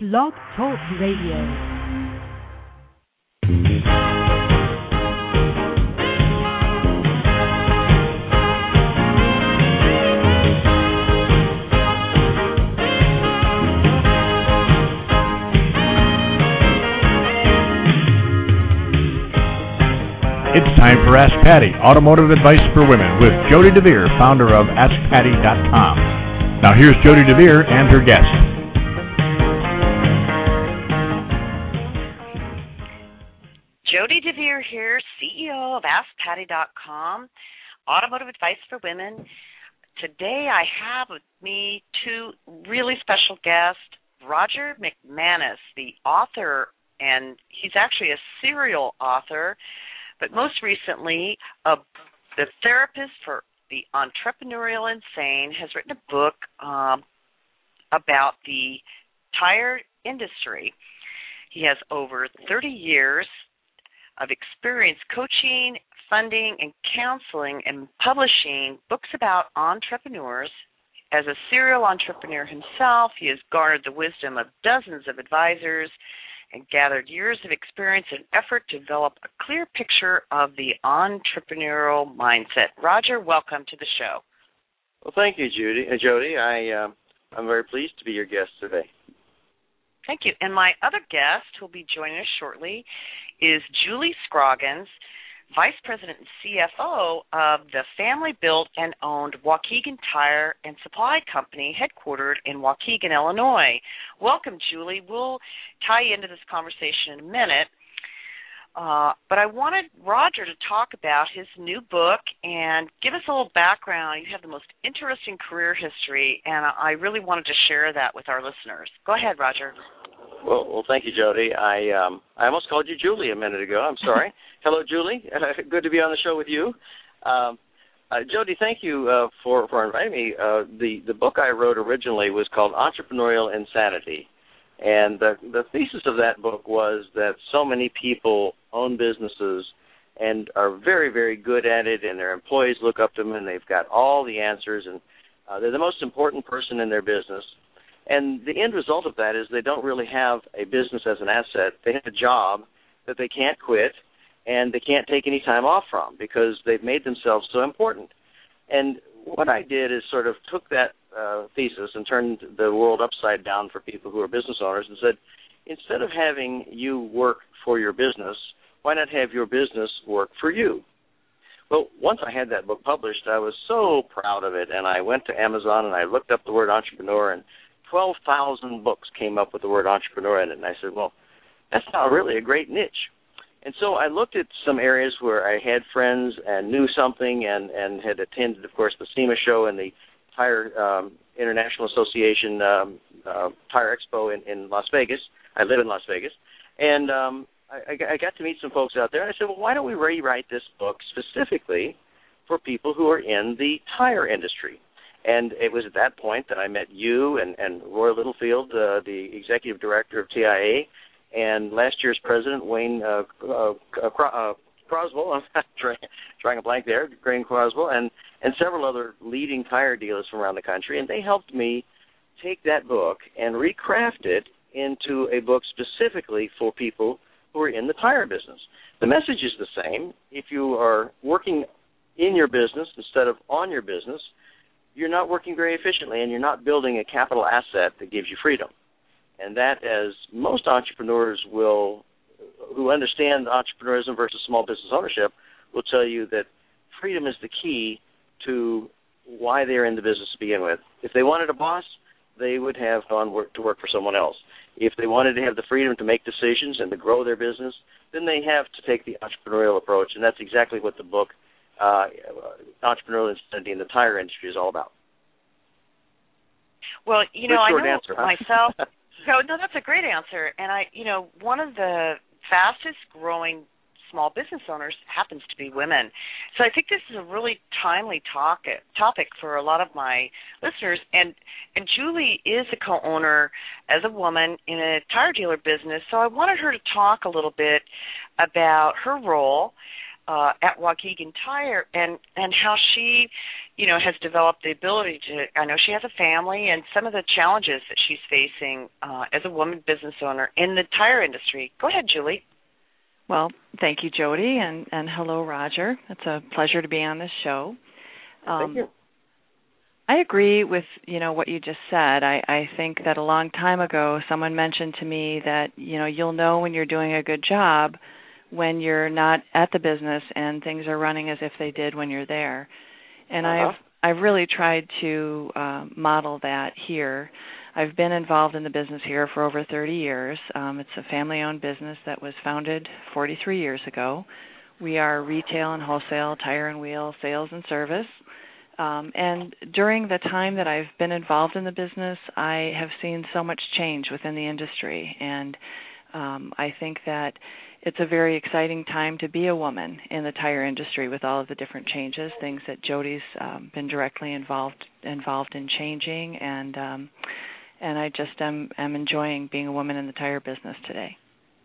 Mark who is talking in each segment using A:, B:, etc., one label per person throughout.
A: Blog Talk Radio.
B: It's time for Ask Patty, Automotive Advice for Women, with Jody DeVere, founder of AskPatty.com. Now here's Jody DeVere and her guest.
C: Jody DeVere here, CEO of AskPatty.com, Automotive Advice for Women. Today I have with me two really special guests, Roger McManus, the author, and he's actually a serial author, but most recently, the therapist for the entrepreneurial insane, has written a book about the tire industry. He has over 30 years of experience coaching, funding, and counseling and publishing books about entrepreneurs. As a serial entrepreneur himself, he has garnered the wisdom of dozens of advisors and gathered years of experience and effort to develop a clear picture of the entrepreneurial mindset. Roger, welcome to the show.
D: Well, thank you, Jody. I'm very pleased to be your guest today.
C: Thank you. And my other guest, who will be joining us shortly, is Julie Scroggins, Vice President and CFO of the family-built and owned Waukegan Tire and Supply Company, headquartered in Waukegan, Illinois. Welcome, Julie. We'll tie you into this conversation in a minute. But I wanted Roger to talk about his new book and give us a little background. You have the most interesting career history, and I really wanted to share that with our listeners. Go ahead, Roger.
D: Well, thank you, Jody. I almost called you Julie a minute ago. I'm sorry. Hello, Julie. Good to be on the show with you. Jody, thank you for inviting me. The book I wrote originally was called Entrepreneurial Insanity. And the thesis of that book was that so many people own businesses and are very, very good at it, and their employees look up to them, and they've got all the answers, and they're the most important person in their business. And the end result of that is they don't really have a business as an asset. They have a job that they can't quit, and they can't take any time off from because they've made themselves so important. And what I did is sort of took that thesis and turned the world upside down for people who are business owners and said, instead of having you work for your business, why not have your business work for you? Well, once I had that book published, I was so proud of it, and I went to Amazon and I looked up the word entrepreneur, and 12,000 books came up with the word entrepreneur in it, and I said, well, that's not really a great niche. And so I looked at some areas where I had friends and knew something and had attended, of course, the SEMA show and the Tire International Association Tire Expo in Las Vegas. I live in Las Vegas. And I got to meet some folks out there, and I said, well, why don't we rewrite this book specifically for people who are in the tire industry? And it was at that point that I met you and Roy Littlefield, the executive director of TIA, and last year's president, Wayne Croswell, I'm drawing a blank there, Wayne Croswell, and several other leading tire dealers from around the country. And they helped me take that book and recraft it into a book specifically for people who are in the tire business. The message is the same. If you are working in your business instead of on your business, you're not working very efficiently, and you're not building a capital asset that gives you freedom. And that, as most entrepreneurs who understand entrepreneurism versus small business ownership, will tell you that freedom is the key to why they're in the business to begin with. If they wanted a boss, they would have gone to work for someone else. If they wanted to have the freedom to make decisions and to grow their business, then they have to take the entrepreneurial approach, and that's exactly what the book Entrepreneurial Insanity in the Tire Industry is all about.
C: Well, I know
D: answer, huh?
C: myself. No, that's a great answer. And one of the fastest growing small business owners happens to be women. So I think this is a really timely topic for a lot of my listeners. And Julie is a co-owner as a woman in a tire dealer business. So I wanted her to talk a little bit about her role at Waukegan Tire, and how she, has developed the ability to. I know she has a family, and some of the challenges that she's facing as a woman business owner in the tire industry. Go ahead, Julie.
A: Well, thank you, Jody, and hello, Roger. It's a pleasure to be on this show.
D: Thank you.
A: I agree with, what you just said. I think that a long time ago someone mentioned to me that, you'll know when you're doing a good job when you're not at the business and things are running as if they did when you're there. And I've really tried to model that here. I've been involved in the business here for over 30 years. It's a family-owned business that was founded 43 years ago. We are retail and wholesale, tire and wheel, sales and service. And during the time that I've been involved in the business, I have seen so much change within the industry. And I think that it's a very exciting time to be a woman in the tire industry with all of the different changes, things that Jody's been directly involved in changing, and I just am enjoying being a woman in the tire business today.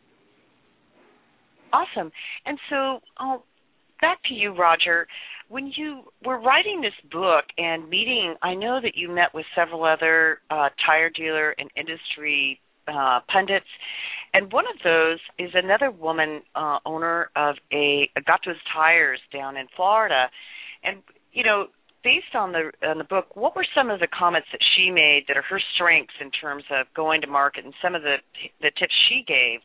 C: Awesome. And so back to you, Roger. When you were writing this book and meeting, I know that you met with several other tire dealer and industry pundits, and one of those is another woman owner of Agatos Tires down in Florida. And, based on the book, what were some of the comments that she made that are her strengths in terms of going to market, and some of the tips she gave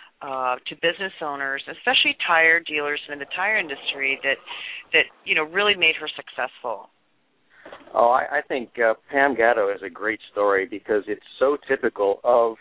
C: to business owners, especially tire dealers in the tire industry, that really made her successful?
D: Oh, I think Pam Gatto is a great story because it's so typical of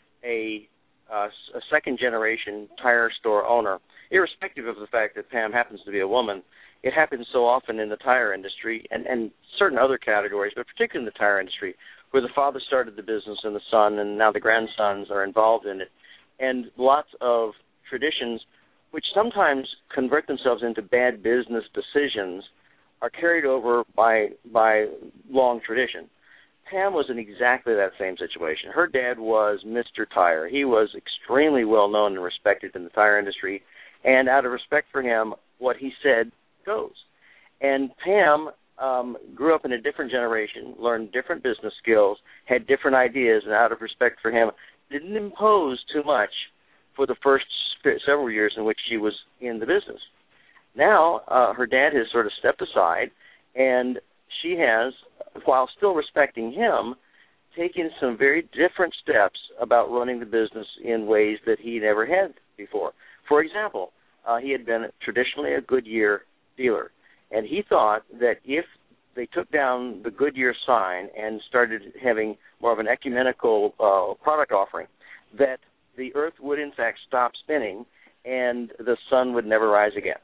D: a second-generation tire store owner. Irrespective of the fact that Pam happens to be a woman, it happens so often in the tire industry and certain other categories, but particularly in the tire industry, where the father started the business and the son, and now the grandsons are involved in it. And lots of traditions, which sometimes convert themselves into bad business decisions, are carried over by long tradition. Pam was in exactly that same situation. Her dad was Mr. Tire. He was extremely well known and respected in the tire industry, and out of respect for him, what he said goes. And Pam grew up in a different generation, learned different business skills, had different ideas, and out of respect for him, didn't impose too much for the first several years in which she was in the business. Now, her dad has sort of stepped aside, and she has, while still respecting him, taken some very different steps about running the business in ways that he never had before. For example, he had been traditionally a Goodyear dealer, and he thought that if they took down the Goodyear sign and started having more of an ecumenical product offering, that the earth would in fact stop spinning and the sun would never rise again.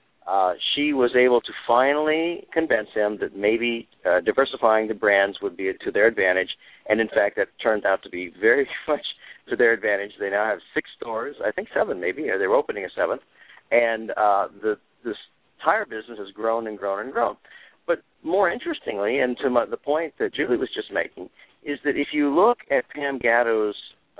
D: She was able to finally convince him that maybe diversifying the brands would be to their advantage, and in fact that turned out to be very much to their advantage. They now have 6 stores, I think 7 maybe, or they were opening a 7th, and this tire business has grown and grown and grown. But more interestingly, and to the point that Julie was just making, is that if you look at Pam Gatto's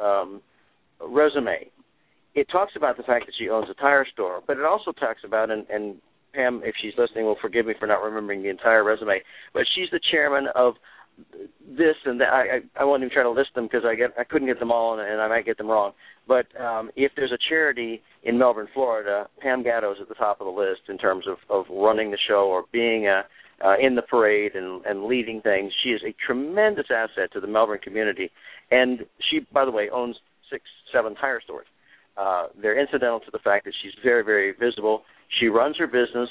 D: resume, it talks about the fact that she owns a tire store, but it also talks about, and Pam, if she's listening, will forgive me for not remembering the entire resume, but she's the chairman of this and that. I won't even try to list them because I couldn't get them all, and I might get them wrong. But if there's a charity in Melbourne, Florida, Pam Gatto is at the top of the list in terms of running the show or being in the parade and leading things. She is a tremendous asset to the Melbourne community, and she, by the way, owns 6, 7 tire stores. They're incidental to the fact that she's very, very visible. She runs her business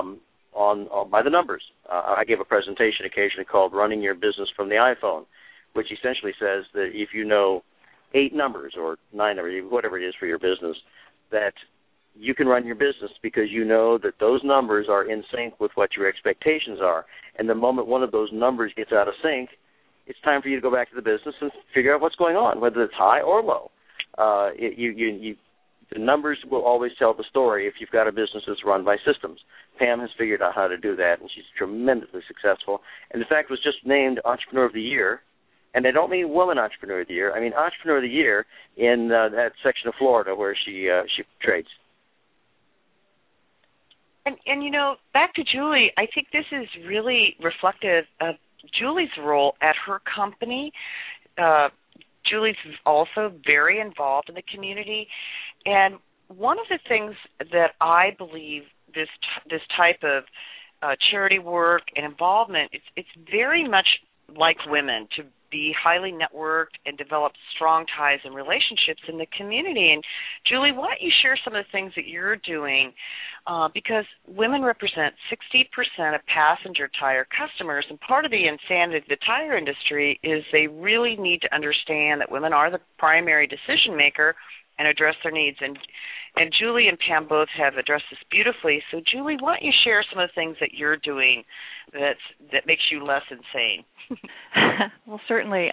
D: on by the numbers. I give a presentation occasionally called Running Your Business from the iPhone, which essentially says that if you know 8 numbers or 9 or whatever it is for your business, that you can run your business because you know that those numbers are in sync with what your expectations are. And the moment one of those numbers gets out of sync, it's time for you to go back to the business and figure out what's going on, whether it's high or low. The numbers will always tell the story if you've got a business that's run by systems. Pam has figured out how to do that, and she's tremendously successful. And in fact, was just named Entrepreneur of the Year. And I don't mean Woman Entrepreneur of the Year. I mean Entrepreneur of the Year in that section of Florida where she trades.
C: And back to Julie, I think this is really reflective of Julie's role at her company. Julie's also very involved in the community, and one of the things that I believe this type of charity work and involvement, it's very much like women, to be highly networked and develop strong ties and relationships in the community. And Julie, why don't you share some of the things that you're doing, because women represent 60% of passenger tire customers, and part of the insanity of the tire industry is they really need to understand that women are the primary decision maker and address their needs. And Julie and Pam both have addressed this beautifully. So Julie, why don't you share some of the things that you're doing that makes you less insane?
A: Well, certainly.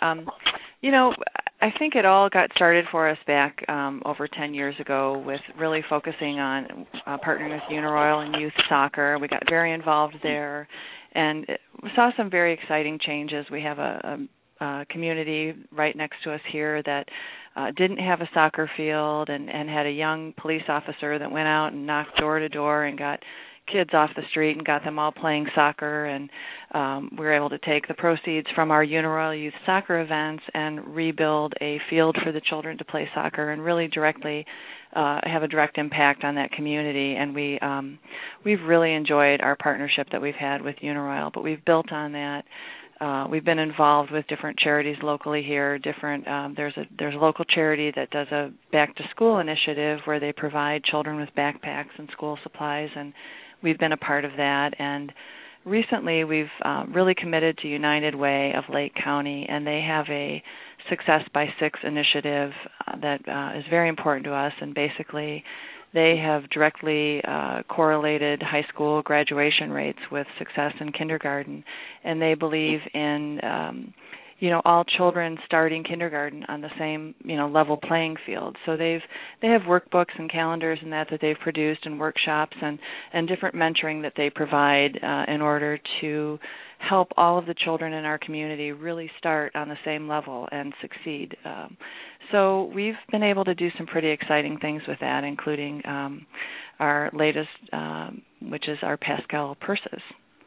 A: I think it all got started for us back over 10 years ago with really focusing on partnering with Uniroyal and youth soccer. We got very involved there, and we saw some very exciting changes. We have a community right next to us here that didn't have a soccer field and had a young police officer that went out and knocked door to door and got kids off the street and got them all playing soccer, and we were able to take the proceeds from our Uniroyal Youth Soccer events and rebuild a field for the children to play soccer and really directly have a direct impact on that community. And we've really enjoyed our partnership that we've had with Uniroyal, but we've built on that. We've been involved with different charities locally here. There's a local charity that does a back to school initiative where they provide children with backpacks and school supplies, and we've been a part of that. And recently we've really committed to United Way of Lake County, and they have a Success by Six initiative that is very important to us. And basically they have directly correlated high school graduation rates with success in kindergarten, and they believe in all children starting kindergarten on the same level playing field. So they have workbooks and calendars and that they've produced, and workshops and different mentoring that they provide in order to help all of the children in our community really start on the same level and succeed. So we've been able to do some pretty exciting things with that, including our latest, which is our Pascal purses.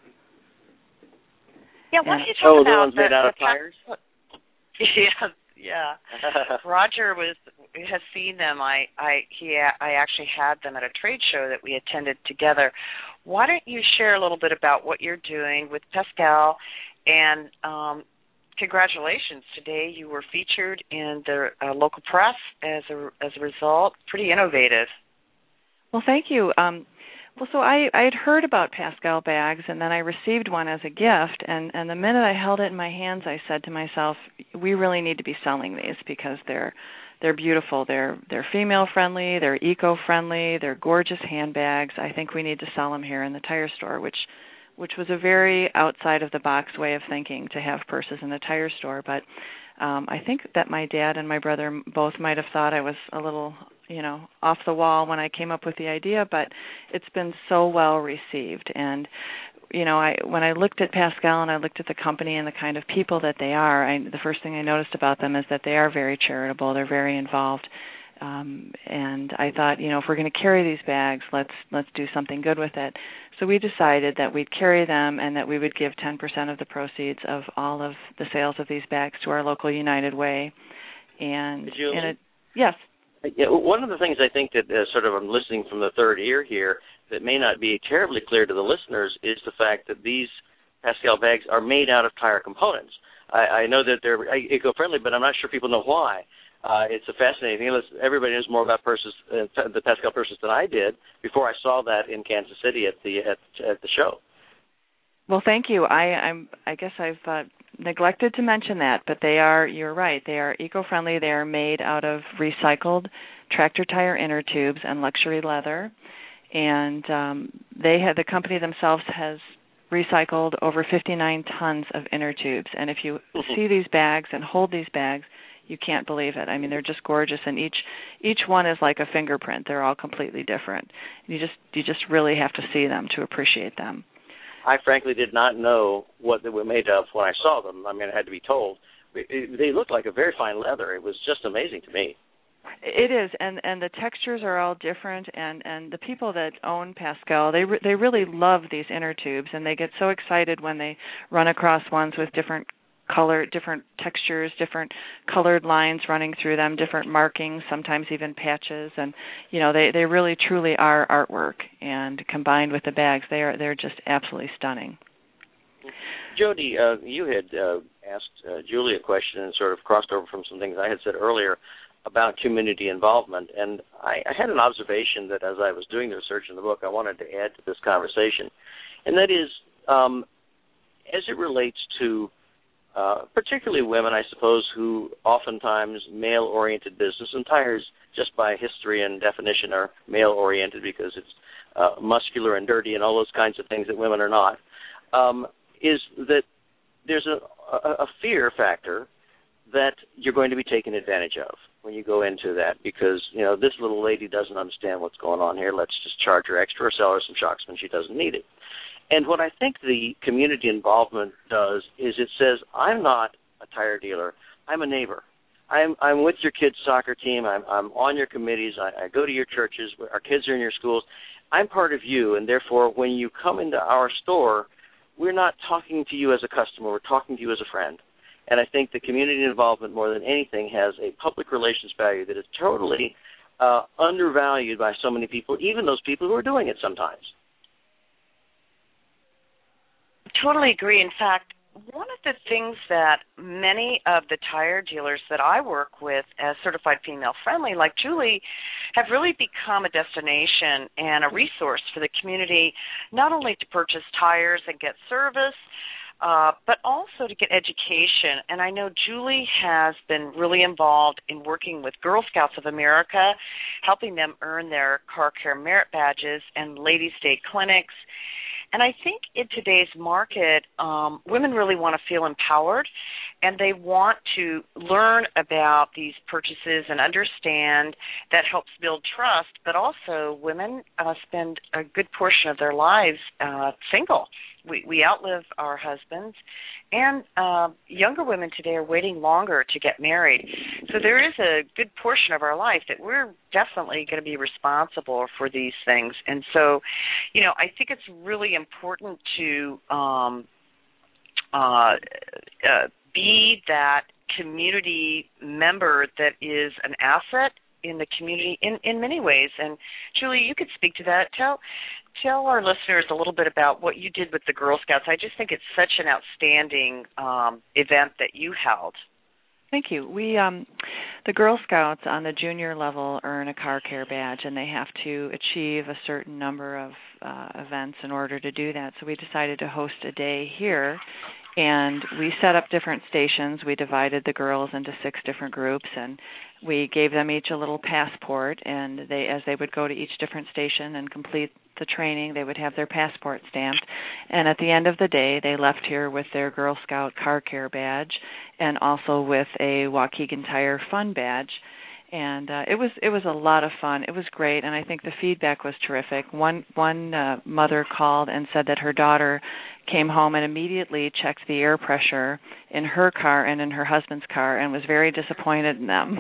C: Yeah, why don't you talk about
D: the ones made out of tires?
C: Yeah. Roger has seen them. I actually had them at a trade show that we attended together. Why don't you share a little bit about what you're doing with Pascal? And congratulations, today you were featured in the local press as a result. Pretty innovative.
A: Well, thank you. So I had heard about Pascal bags, and then I received one as a gift, and the minute I held it in my hands, I said to myself, we really need to be selling these because they're beautiful. They're female friendly, they're eco friendly, they're gorgeous handbags. I think we need to sell them here in the tire store, which was a very outside of the box way of thinking, to have purses in the tire store. But I think that my dad and my brother both might have thought I was a little off the wall when I came up with the idea, but it's been so well received. And when I looked at Pascal and I looked at the company and the kind of people that they are, the first thing I noticed about them is that they are very charitable. They're very involved. And I thought, if we're going to carry these bags, let's do something good with it. So we decided that we'd carry them and that we would give 10% of the proceeds of all of the sales of these bags to our local United Way. And yes.
D: Yeah, one of the things I think that sort of I'm listening from the third ear here that may not be terribly clear to the listeners is the fact that these Pascal bags are made out of tire components. I know that they're eco-friendly, but I'm not sure people know why. It's a fascinating thing. Everybody knows more about purses, the Pascal purses, than I did before I saw that in Kansas City at the show.
A: Well, thank you. I guess I've neglected to mention that, but you're right, they are eco-friendly. They are made out of recycled tractor tire inner tubes and luxury leather, and the company themselves has recycled over 59 tons of inner tubes. And if you see these bags and hold these bags, you can't believe it. I mean, they're just gorgeous, and each one is like a fingerprint. They're all completely different. You just really have to see them to appreciate them.
D: I frankly did not know what they were made of when I saw them. I mean, I had to be told. They looked like a very fine leather. It was just amazing to me.
A: It is, and the textures are all different, and the people that own Pascal, they really love these inner tubes, and they get so excited when they run across ones with different color, different textures, different colored lines running through them, different markings, sometimes even patches, and they really truly are artwork. And combined with the bags, they're just absolutely stunning.
D: Jody, you had asked Julie a question and sort of crossed over from some things I had said earlier about community involvement, and I had an observation that as I was doing the research in the book, I wanted to add to this conversation, and that is, as it relates to particularly women, I suppose, who oftentimes male-oriented business, and tires just by history and definition are male-oriented because it's muscular and dirty and all those kinds of things that women are not, is that there's a fear factor that you're going to be taken advantage of when you go into that because, this little lady doesn't understand what's going on here. Let's just charge her extra or sell her some shocks when she doesn't need it. And what I think the community involvement does is it says, I'm not a tire dealer. I'm a neighbor. I'm with your kids' soccer team. I'm on your committees. I go to your churches. Our kids are in your schools. I'm part of you, and therefore when you come into our store, we're not talking to you as a customer. We're talking to you as a friend. And I think the community involvement, more than anything, has a public relations value that is totally undervalued by so many people, even those people who are doing it sometimes.
C: Totally agree. In fact, one of the things that many of the tire dealers that I work with as certified female-friendly, like Julie, have really become a destination and a resource for the community, not only to purchase tires and get service, but also to get education. And I know Julie has been really involved in working with Girl Scouts of America, helping them earn their car care merit badges and Ladies' Day clinics. And I think in today's market, women really want to feel empowered, and they want to learn about these purchases and understand that helps build trust, but also women spend a good portion of their lives single. We outlive our husbands, and younger women today are waiting longer to get married. So there is a good portion of our life that we're definitely going to be responsible for these things. And so, I think it's really important to be that community member that is an asset in the community in many ways. And Julie, you could speak to that. Tell our listeners a little bit about what you did with the Girl Scouts. I just think it's such an outstanding event that you held.
A: Thank you. We, the Girl Scouts on the junior level earn a car care badge, and they have to achieve a certain number of events in order to do that. So we decided to host a day here, and we set up different stations. We divided the girls into 6 different groups, and we gave them each a little passport, and as they would go to each different station and complete the training, they would have their passport stamped. And at the end of the day, they left here with their Girl Scout car care badge and also with a Waukegan Tire Fun badge. And it was a lot of fun. It was great, and I think the feedback was terrific. One mother called and said that her daughter came home and immediately checked the air pressure in her car and in her husband's car and was very disappointed in them.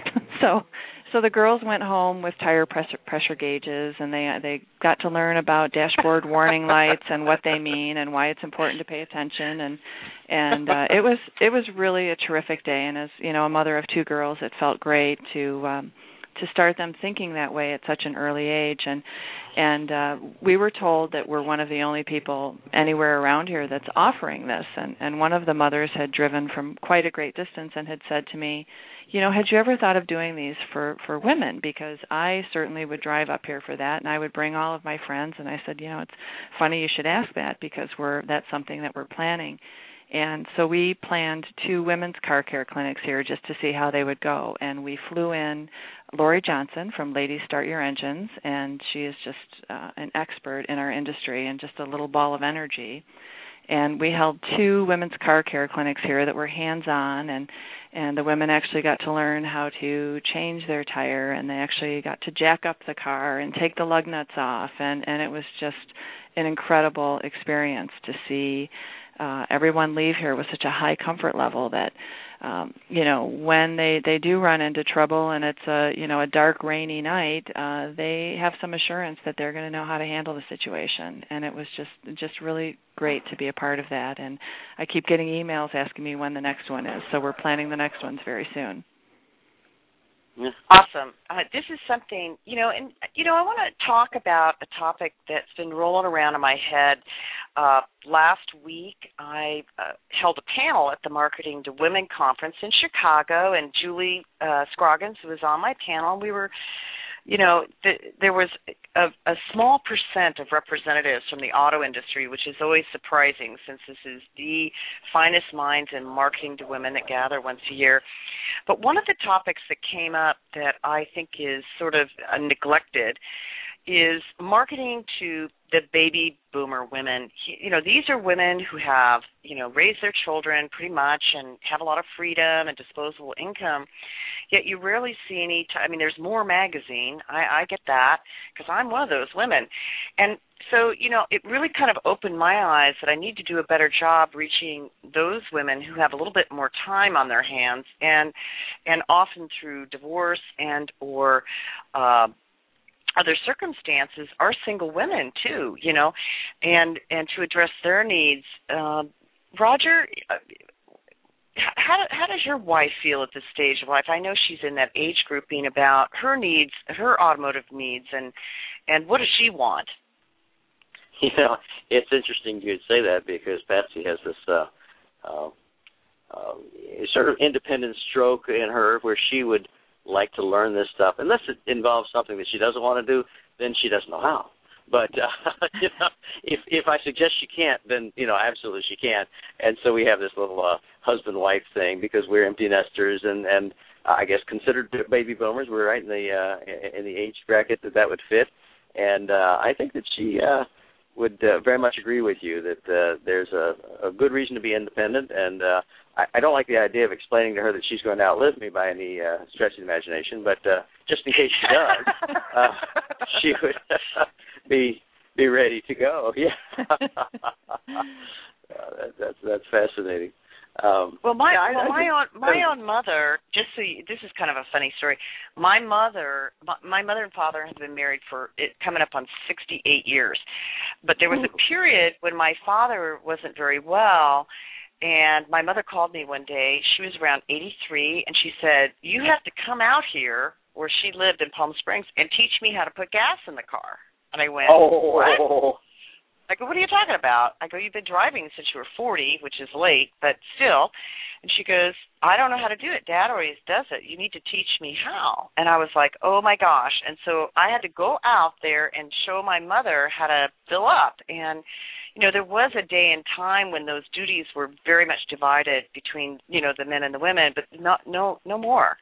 A: So the girls went home with tire pressure gauges, and they got to learn about dashboard warning lights and what they mean and why it's important to pay attention. And it was really a terrific day. And as a mother of 2 girls, it felt great to start them thinking that way at such an early age. And we were told that we're one of the only people anywhere around here that's offering this. And one of the mothers had driven from quite a great distance and had said to me, had you ever thought of doing these for women? Because I certainly would drive up here for that, and I would bring all of my friends. And I said, it's funny you should ask that because that's something that we're planning. And so we planned 2 women's car care clinics here just to see how they would go. And we flew in Lori Johnson from Ladies Start Your Engines, and she is just an expert in our industry and just a little ball of energy. And we held 2 women's car care clinics here that were hands-on, and the women actually got to learn how to change their tire, and they actually got to jack up the car and take the lug nuts off, and it was just an incredible experience to see everyone leave here with such a high comfort level that when they do run into trouble and it's a dark, rainy night, they have some assurance that they're going to know how to handle the situation. And it was just really great to be a part of that. And I keep getting emails asking me when the next one is, so we're planning the next ones very soon.
D: Yeah.
C: Awesome. This is something, I want to talk about a topic that's been rolling around in my head. Last week, I held a panel at the Marketing to Women conference in Chicago, and Julie Scroggins was on my panel. We were, there was a small percent of representatives from the auto industry, which is always surprising since this is the finest minds in marketing to women that gather once a year. But one of the topics that came up that I think is sort of neglected is marketing to the baby boomer women. These are women who have, raised their children pretty much and have a lot of freedom and disposable income, yet you rarely see any there's More Magazine. I get that because I'm one of those women. And so, it really kind of opened my eyes that I need to do a better job reaching those women who have a little bit more time on their hands and often through divorce and or other circumstances are single women too, and to address their needs. Roger, how does your wife feel at this stage of life? I know she's in that age grouping about her needs, her automotive needs, and what does she want?
D: It's interesting you'd say that because Patsy has this sort of independent stroke in her where she would like to learn this stuff. Unless it involves something that she doesn't want to do, then she doesn't know how. But if I suggest she can't, then absolutely she can. And so we have this little husband-wife thing because we're empty nesters and I guess considered baby boomers. We're right in the age bracket that would fit. And I think that she would very much agree with you that there's a good reason to be independent, and I don't like the idea of explaining to her that she's going to outlive me by any stretch of the imagination, but just in case she does, she would be ready to go. Yeah, that's fascinating.
C: My own mother. This is kind of a funny story. My mother and father have been married for coming up on 68 years, but there was a period when my father wasn't very well, and my mother called me one day. She was around 83, and she said, "You have to come out here," where she lived in Palm Springs, "and teach me how to put gas in the car." And I went, "What?" I go, "What are you talking about?" I go, "You've been driving since you were 40, which is late, but still." And she goes, "I don't know how to do it. Dad always does it. You need to teach me how." And I was like, oh, my gosh. And so I had to go out there and show my mother how to fill up. And, there was a day and time when those duties were very much divided between, the men and the women, but no more,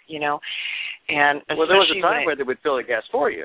C: And
D: well, there was a time where they would fill the gas for you.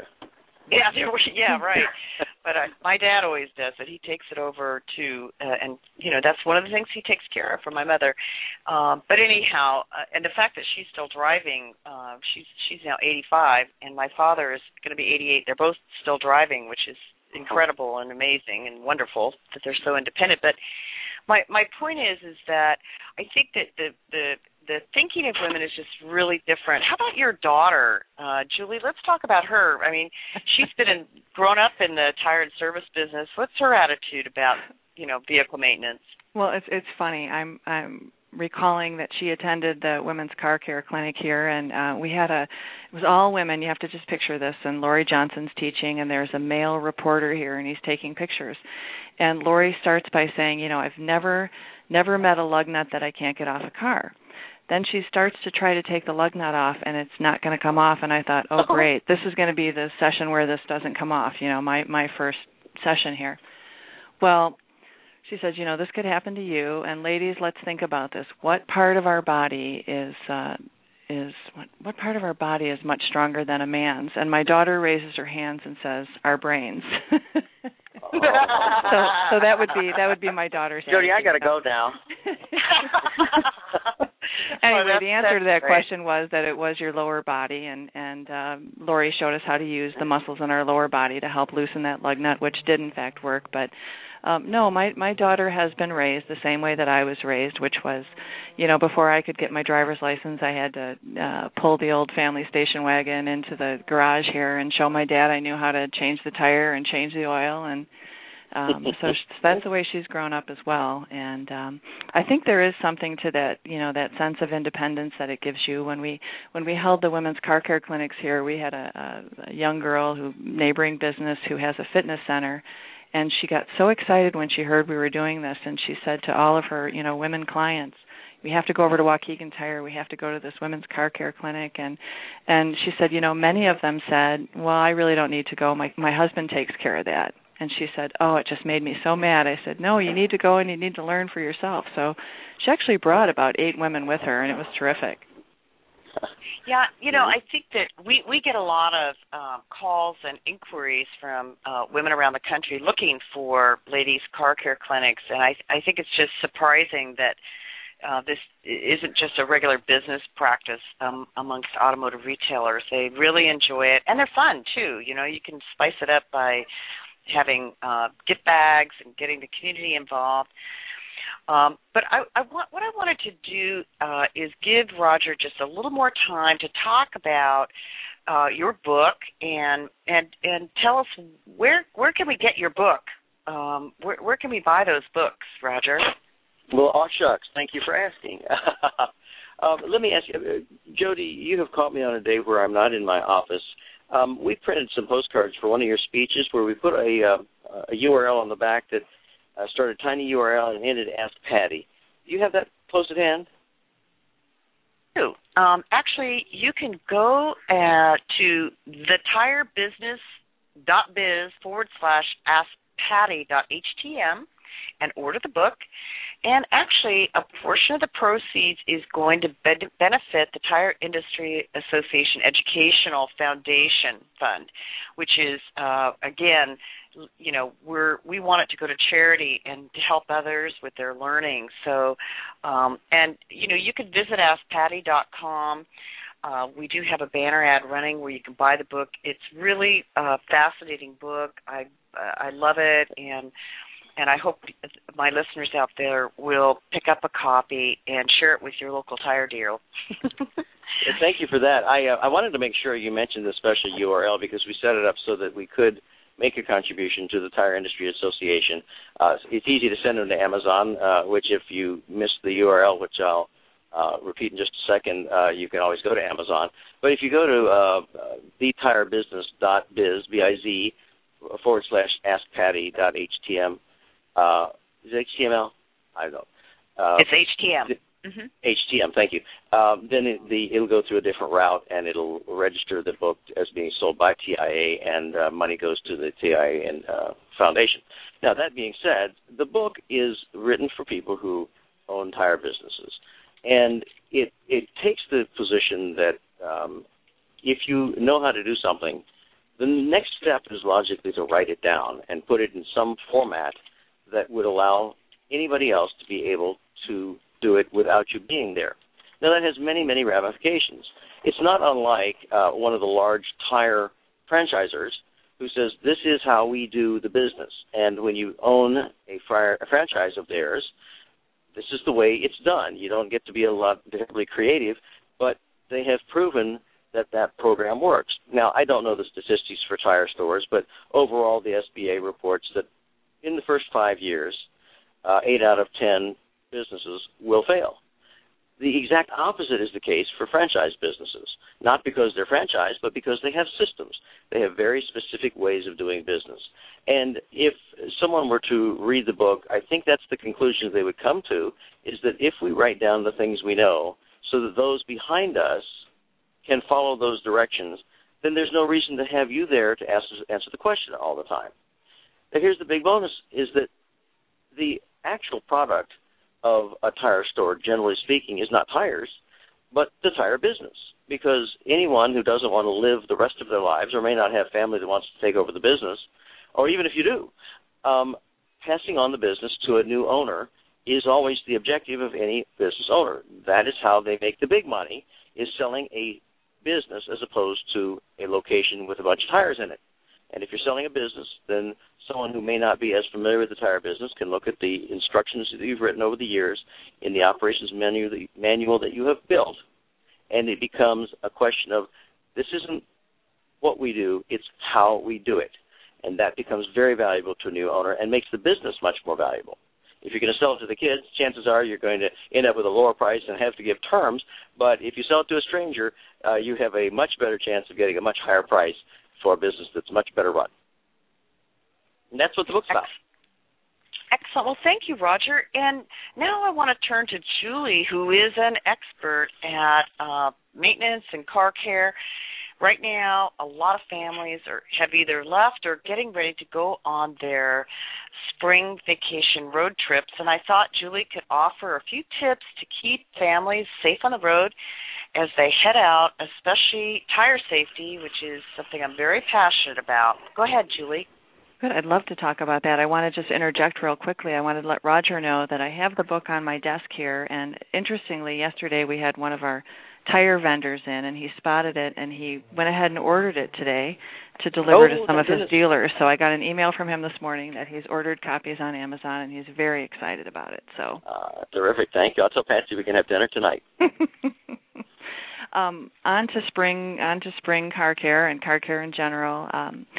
C: Yeah, right. But my dad always does it. He takes it over to, and that's one of the things he takes care of for my mother. But anyhow, and the fact that she's still driving, she's now 85, and my father is going to be 88. They're both still driving, which is incredible and amazing and wonderful that they're so independent. But my point is that I think that the thinking of women is just really different. How about your daughter, Julie? Let's talk about her. I mean, she's grown up in the tire and service business. What's her attitude about, vehicle maintenance?
A: Well, it's funny. I'm recalling that she attended the Women's Car Care Clinic here, and it was all women. You have to just picture this, and Lori Johnson's teaching, and there's a male reporter here, and he's taking pictures. And Lori starts by saying, I've never met a lug nut that I can't get off a car. Then she starts to try to take the lug nut off, and it's not going to come off. And I thought, oh, great, this is going to be the session where this doesn't come off, my first session here. Well, she says, this could happen to you. And ladies, let's think about this. What part of our body what part of our body is much stronger than a man's? And my daughter raises her hands and says, our brains. So that would be my daughter's.
D: Jody, I got to go now.
A: Anyway, the answer to that question was that it was your lower body, and Lori showed us how to use the muscles in our lower body to help loosen that lug nut, which did in fact work. But no, my daughter has been raised the same way that I was raised, which was, before I could get my driver's license, I had to pull the old family station wagon into the garage here and show my dad I knew how to change the tire and change the oil, and so that's the way she's grown up as well. And I think there is something to that, that sense of independence that it gives you. When we held the women's car care clinics here, we had a young girl neighboring business who has a fitness center, and she got so excited when she heard we were doing this, and she said to all of her, women clients, we have to go over to Waukegan Tire. We have to go to this women's car care clinic. And she said, many of them said, well, I really don't need to go. My husband takes care of that. And she said, oh, it just made me so mad. I said, no, you need to go and you need to learn for yourself. So she actually brought about 8 women with her, and it was terrific.
C: Yeah, I think that we get a lot of calls and inquiries from women around the country looking for ladies' car care clinics, and I think it's just surprising that this isn't just a regular business practice amongst automotive retailers. They really enjoy it, and they're fun, too. You can spice it up by having gift bags and getting the community involved. But what I wanted to do is give Roger just a little more time to talk about your book and tell us where can we get your book? Where can we buy those books, Roger?
D: Well, shucks. Thank you for asking. Let me ask you, Jody, you have caught me on a day where I'm not in my office. We printed some postcards for one of your speeches where we put a URL on the back that started a tiny URL and ended Ask Patty. Do you have that close at hand?
C: Actually, you can go to thetirebusiness.biz/askpatty.htm and order the book. And actually, a portion of the proceeds is going to benefit the Tire Industry Association Educational Foundation Fund, which is, again, we want it to go to charity and to help others with their learning. So, you can visit AskPatty.com. We do have a banner ad running where you can buy the book. It's really a fascinating book. I love it, and I hope my listeners out there will pick up a copy and share it with your local tire dealer.
D: Thank you for that. I wanted to make sure you mentioned the special URL because we set it up so that we could make a contribution to the Tire Industry Association. It's easy to send them to Amazon, which if you miss the URL, which I'll repeat in just a second, you can always go to Amazon. But if you go to thetirebusiness.biz, B-I-Z, /askpatty.htm, is it HTML? I don't know.
C: It's HTM.
D: HTM, thank you. Then it'll go through a different route, and it'll register the book as being sold by TIA, and money goes to the TIA and Foundation. Now, that being said, the book is written for people who own tire businesses, and it takes the position that if you know how to do something, the next step is logically to write it down and put it in some format that would allow anybody else to be able to do it without you being there. Now, that has many, many ramifications. It's not unlike one of the large tire franchisors who says, this is how we do the business. And when you own a franchise of theirs, this is the way it's done. You don't get to be a lot terribly creative, but they have proven that program works. Now, I don't know the statistics for tire stores, but overall the SBA reports that in the first 5 years, 8 out of 10 businesses will fail. The exact opposite is the case for franchise businesses, not because they're franchised, but because they have systems. They have very specific ways of doing business. And if someone were to read the book, I think that's the conclusion they would come to, is that if we write down the things we know so that those behind us can follow those directions, then there's no reason to have you there to answer the question all the time. Now, here's the big bonus, is that the actual product of a tire store, generally speaking, is not tires, but the tire business. Because anyone who doesn't want to live the rest of their lives or may not have family that wants to take over the business, or even if you do, passing on the business to a new owner is always the objective of any business owner. That is how they make the big money, is selling a business as opposed to a location with a bunch of tires in it. And if you're selling a business, then someone who may not be as familiar with the tire business can look at the instructions that you've written over the years in the operations manual that you have built, and it becomes a question of, this isn't what we do, it's how we do it. And that becomes very valuable to a new owner and makes the business much more valuable. If you're going to sell it to the kids, chances are you're going to end up with a lower price and have to give terms. But if you sell it to a stranger, you have a much better chance of getting a much higher price for a business that's much better run. And that's what the book's about.
C: Excellent. Well, thank you, Roger. And now I want to turn to Julie, who is an expert at maintenance and car care. Right now, a lot of families have either left or getting ready to go on their spring vacation road trips, and I thought Julie could offer a few tips to keep families safe on the road as they head out, especially tire safety, which is something I'm very passionate about. Go ahead, Julie.
A: Good. I'd love to talk about that. I want to just interject real quickly. I wanted to let Roger know that I have the book on my desk here, and interestingly, yesterday we had one of our tire vendors in, and he spotted it, and he went ahead and ordered it today to deliver to some of his dealers. So I got an email from him this morning that he's ordered copies on Amazon, and he's very excited about it. So
D: terrific. Thank you. I'll tell Patsy we can have dinner tonight.
A: On to spring car care and car care in general.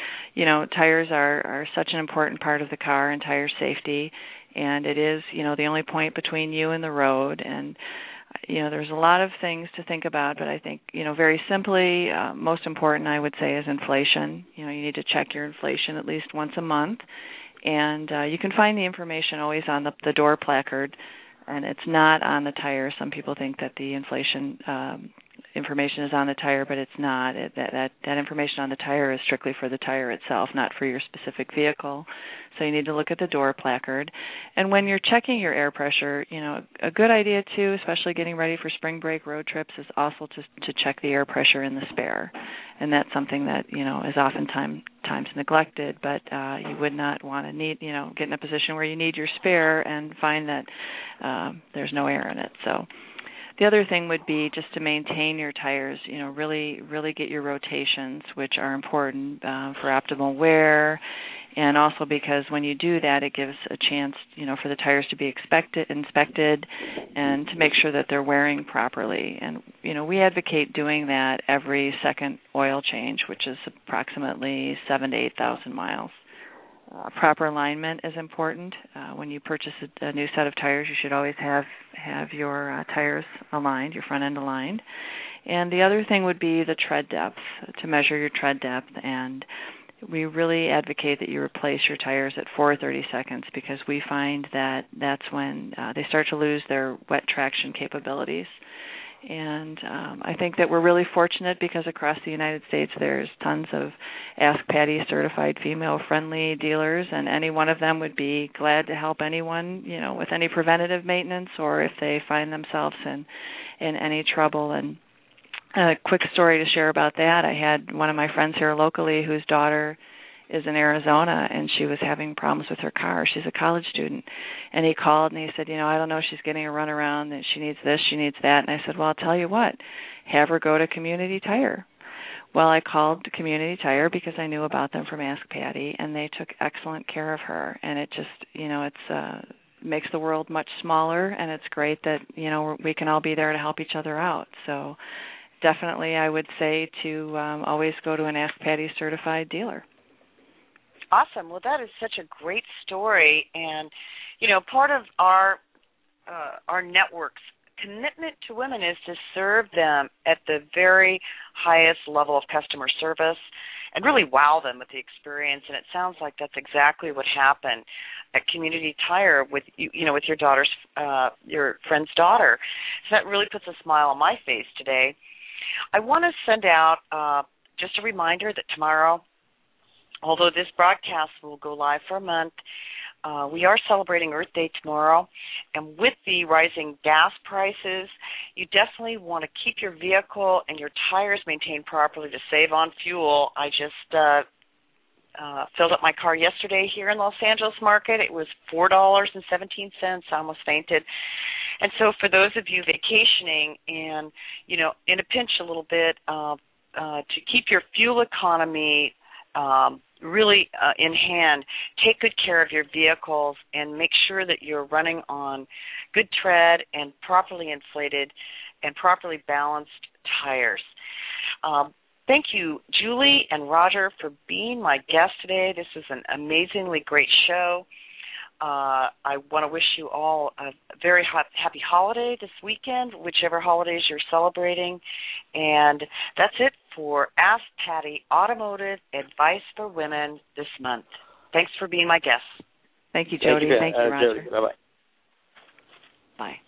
A: Tires are such an important part of the car and tire safety, and it is, the only point between you and the road. And there's a lot of things to think about, but I think, very simply, most important, I would say, is inflation. You need to check your inflation at least once a month, and you can find the information always on the door placard, and it's not on the tire. Some people think that the inflation information is on the tire, but it's not. That information on the tire is strictly for the tire itself, not for your specific vehicle. So you need to look at the door placard. And when you're checking your air pressure, a good idea too, especially getting ready for spring break road trips, is also to check the air pressure in the spare. And that's something that, is oftentimes neglected, but you would not want to get in a position where you need your spare and find that there's no air in it. So the other thing would be just to maintain your tires, really get your rotations, which are important for optimal wear, and also because when you do that, it gives a chance, for the tires to be inspected and to make sure that they're wearing properly. And, we advocate doing that every second oil change, which is approximately 7,000 to 8,000 miles. Proper alignment is important. When you purchase a new set of tires, you should always have your tires aligned, your front end aligned. And the other thing would be the tread depth, to measure your tread depth. And we really advocate that you replace your tires at 4:30 seconds, because we find that that's when they start to lose their wet traction capabilities. And I think that we're really fortunate because across the United States there's tons of Ask Patty certified female-friendly dealers, and any one of them would be glad to help anyone, with any preventative maintenance or if they find themselves in any trouble. And a quick story to share about that. I had one of my friends here locally whose daughter is in Arizona, and she was having problems with her car. She's a college student. And he called and he said, I don't know, she's getting a runaround, and she needs this, she needs that. And I said, well, I'll tell you what, have her go to Community Tire. Well, I called Community Tire because I knew about them from Ask Patty, and they took excellent care of her. And it just, it's makes the world much smaller, and it's great that, we can all be there to help each other out. So definitely I would say to always go to an Ask Patty certified dealer.
C: Awesome. Well, that is such a great story, and part of our network's commitment to women is to serve them at the very highest level of customer service and really wow them with the experience. And it sounds like that's exactly what happened at Community Tire with with your friend's daughter. So that really puts a smile on my face today. I want to send out just a reminder that tomorrow, although this broadcast will go live for a month, we are celebrating Earth Day tomorrow. And with the rising gas prices, you definitely want to keep your vehicle and your tires maintained properly to save on fuel. I just filled up my car yesterday here in Los Angeles market. It was $4.17. I almost fainted. And so for those of you vacationing and, in a pinch a little bit, to keep your fuel economy really in hand, take good care of your vehicles and make sure that you're running on good tread and properly inflated and properly balanced tires. Thank you, Julie and Roger, for being my guest today. This was an amazingly great show. I want to wish you all a very happy holiday this weekend, whichever holidays you're celebrating. And that's it for Ask Patty Automotive Advice for Women this month. Thanks for being my guest.
A: Thank you, Jody. Thank you, Roger.
D: Jody. Bye-bye.
A: Bye.